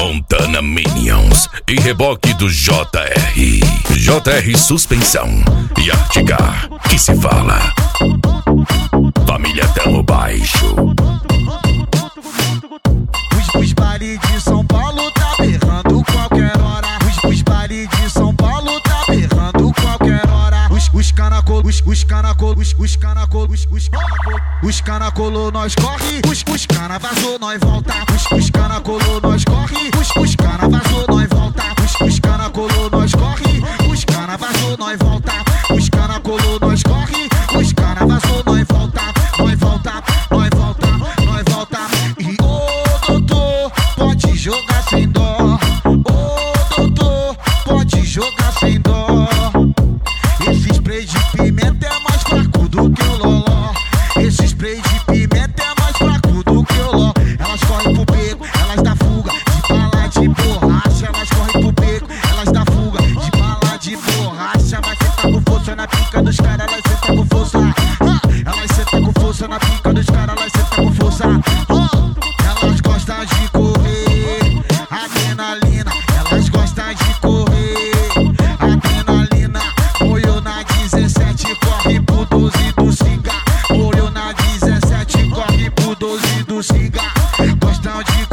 Montana Minions e reboque do JR. JR Suspensão e Artigar, que se fala. Família Telo Baixo. Os baile de São Paulo tá berrando qualquer hora. Os baile de São Paulo tá berrando qualquer hora. Os cana colou, nós corre. Os cana vazou, nós volta. Os cana colou, nós corre. Os cana vazou, nós volta. Os cana colou, nós corre. Os cana vazou, nós volta. Os cana colou, nós corre. Os cana vazou, nós volta. Nós volta, nós volta, nós volta. E ô doutor, pode jogar sem dó. Ô doutor, pode jogar sem dó. Esse spray de pimenta é mais fraco do que o loló. Esse spray de pimenta é mais fraco do que o loló. Elas correm pro beco, elas dá fuga de bala de borracha. Elas correm pro beco, elas dá fuga de bala de borracha. Mas senta com força na pica dos caras, elas senta com força. Elas senta com força na pica dos caras, elas senta com força. Elas gostam de correr, adrenalina. Elas gostam de correr, adrenalina. Olhou na 17, corre pro 12 do cigarro. Olhou na 17, corre pro 12 do cigarro. Gostam de